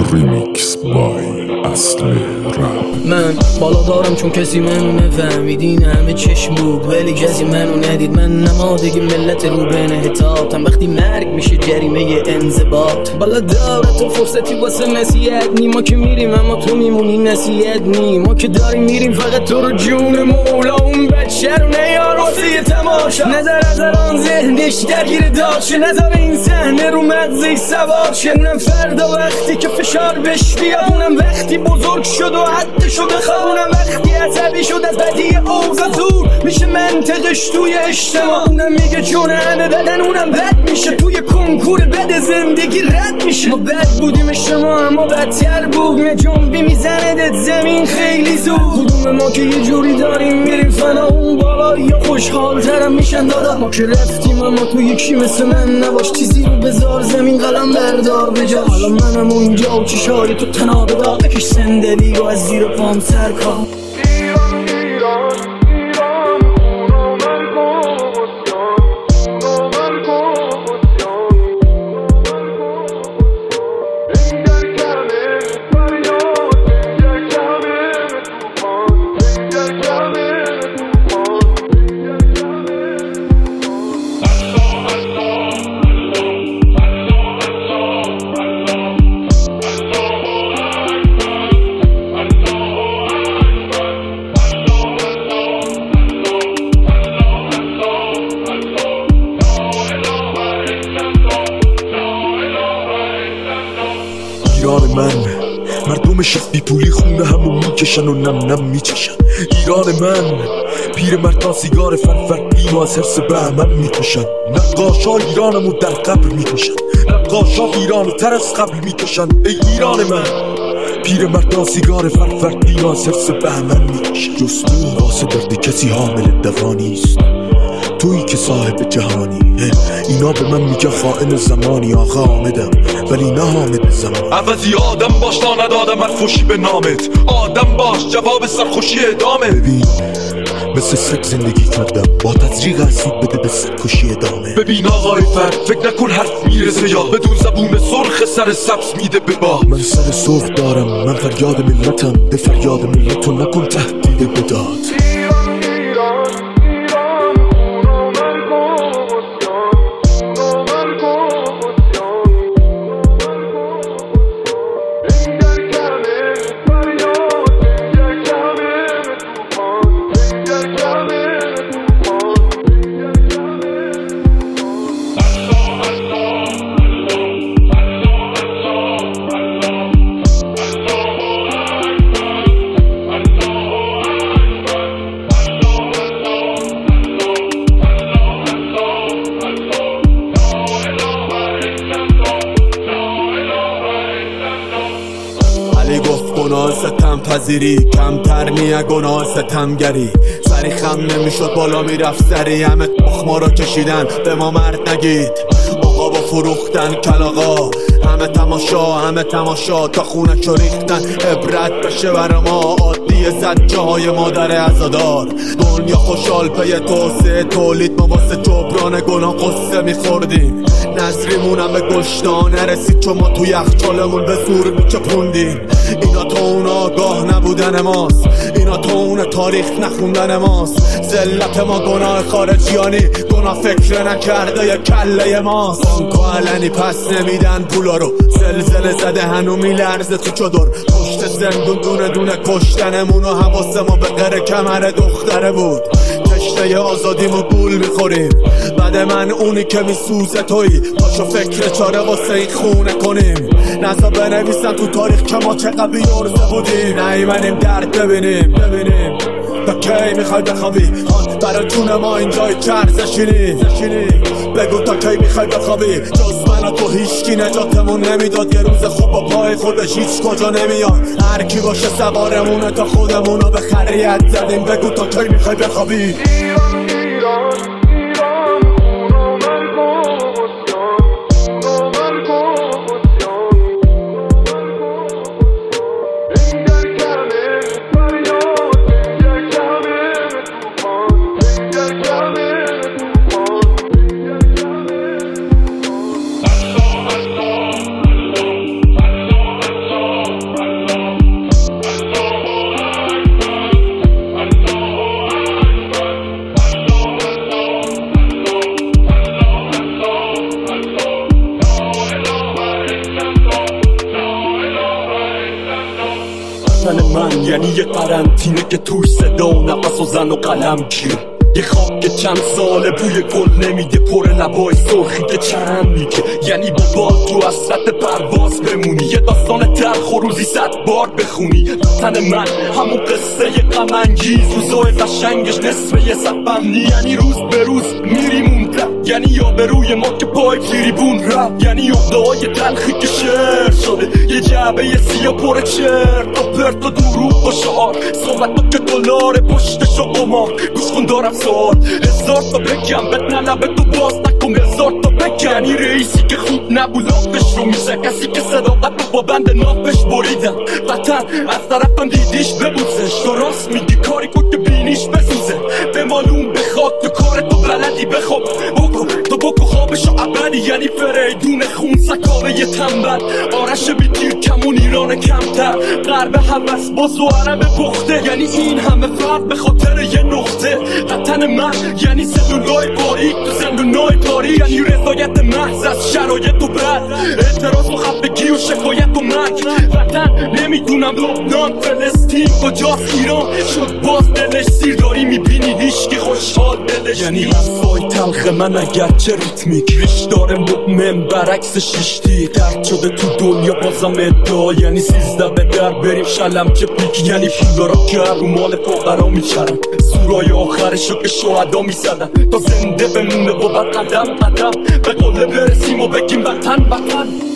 ریمیکس بای اصل رپ. من بالا دارم چون کسی منو نفهمیدین، همه چشم بود ولی کسی منو ندید. من نمادگ ملت رو بین حتاتم، وقتی مرگ میشه جریمه انضباط. بالا داره تو فرصتی واسه نصیحت نی، ما که میریم اما تو میمونی نصیحت نی. ما که داریم میریم فقط تو رو جون مولا، اون بچه رو نیار واسه یه تماشا. نظر از الان ذهنش درگیر داشه، نظر این صحنه رو مغزش سوار شه. اونم فردا وقتی که فشار بش بیاد، اونم وقتی بزرگ شد و حدشو بخواد، اونم وقتی عصبی شد از بدی اوضاع دور میشه منطقش توی اجتماع. اونم میگه چون همه بدن اونم بد میشه، توی کنکور بد زندگی رد میشه. ما بد بودیم اجتماع اما بدتر بود، یه جنبی میزندت زمین خیلی زود. کدوم ما که یه جوری داریم میریم فنا، اون بالا یا خوشحال ترم میشن دادا. ما که رفتیم اما تو یکی مثل من نباش، چیزی رو بذار زمین قلم بردار بجا. حالا منم اونجا و چشای تو تنابه دا، بکش صندلی رو از زیر پام سر کن. ایران من مردمش از بی پولی خونه همو میکشن و نم نم میچشن. ایران من پیر مردان سیگار فرفردین و از حرس بهمن میکشن. نقاشا ایرانمو در قبر میکشن، نقاشا ایرانو تر از قبل میکشن. ای ایران من پیر مردان سیگار فرفردین و از حرس بهمن میکشن. جز تو واسه درد کسی حامل دوا نیست، تویی که صاحب جهانی. اینا به من میگه خائن زمانی، آقا آمدم ولی نه حامد زمان. عوضی آدم باش تا ندادم من فوشی به نامت، آدم باش جواب سرخوشی ادامه. ببین مثل سگ زندگی کردم، با تزریق اسید بده به سرکشی ادامه. ببین آقای فرد فکر نکن حرف میرسه یا بدون زبون سرخ سر سبز میده به با. من سر سرخ دارم، من فریاد ملتم، به فریاد ملتو نکن تهدید بداد. گفت گناه ستم پذیری کمتر نیه گناه ستمگری. سری خم نمیشد بالا میرفت سری، همه تخما را کشیدن به ما مرد نگید. آقا با فروختن کلاغا، همه تماشا تا خونه شو ریختن. عبرت بشه برا ما عادی زجه های مادر عزادار. دنیا خوشحال پی توسعه تولید، ما واسه جبران گناه قصه میخوردیم. نظریمونم به گشتان نرسید چون ما تو یخچالمون به زور میچپوندیم. اینا تا اون آگاه نبودن ماست، اینا تا اون تاریخ نخوندن ماست. ذلت ما گناه خارجیانی، گناه فکر نکرده ی کله ماست. بانکو علنی پس نمیدن پولا رو، زلزله زده هنو میلرزه تو چادر. پشت زندون دونه دونه کشتنمون و حواس ما به قره کمر دختره بود. تشنه آزادیمو گول میخوریم، بعد من اونی که میسوزه تویی. پاشو فکر چاره واسه این خونه کنیم، نزا بنویسن تو تاریخ که ما چه قوی ارزه بودیم. نیومدیم درد ببینیم تا کی میخوای بخوابی؟ برای جون ما اینجای چرزشینی. بگو تا کی میخوای بخوابی؟ جز من و تو هیچکی نجاتمون نمیداد. یه روز خوب با پای خودش هیچ کجا نمیاد. هر کی باشه سوارمونه تا خودمونو به خریت زدیم. بگو تا کی میخوای بخوابی؟ وطن من یعنی یه قرنطینه که توش صدا و نفس و زن و قلم گیر، یه خواب که چند ساله بوی گل نمیده، پر لبای سرخی که چند میگه، یعنی با بال تو حسرت پرواز بمونی، یه داستان تلخ و روزی 100 بار بخونی. وطن من همون قصه غم انگیز، روزای قشنگش نصف یه صفم نی، یعنی روز به روز میریم یعنی یا به روی ما که پای تریبون رفت، یعنی عقده‌های تلخی که شعر شده، یه جعبه سیاه پر چرت و پرت و دروغ و شعار، صحبت که دلار پشتش و قمار. گوش کن دارم سوال، 1000 تا بگم بد نلبه تو باز نکن، 1000 تا بگنی رئیسی که خوب نبود آفش رو میزه، کسی که صداقت رو با بند نافش بریدن. وطن از طرفم دیدیش ببوزش، درست میگی کاری کن که بینیش بسوزه، به مالون بخواد تو کار تو بلدی بخواب تو بکو خوابشو ابدی، یعنی فریدون خون سکاوه یه تنبل، آرش بیتیر کمون ایران کمتر، غرب حوث باز و عرب پخته، یعنی این همه فرد به خاطر یه نقطه. وطن من یعنی سلولای باریک تو زندونای تاریک، یعنی رضایت محض از شرایط و بد، اعتراض و خفگی و شکایت و مرگ. وطن نمیدونم لبنان فلسطین کجاست، ایران شد باز دلش سیر، داری میبینی هیچکی خوشحال دلش، یعنی لحظای تلخ من اگرچه ریتمیک ریش داره مؤمن برعکس شیشتی، درد شده تو دنیا بازم ادعا، یعنی 13 به در بریم شلم که پیک، یعنی پولا را که رو مال فقرا میچرن، سورای آخرشو که شهدا میزدن تا زنده بمونه و بعد قدم قدم به قله برسیم و بگیم وطن وطن.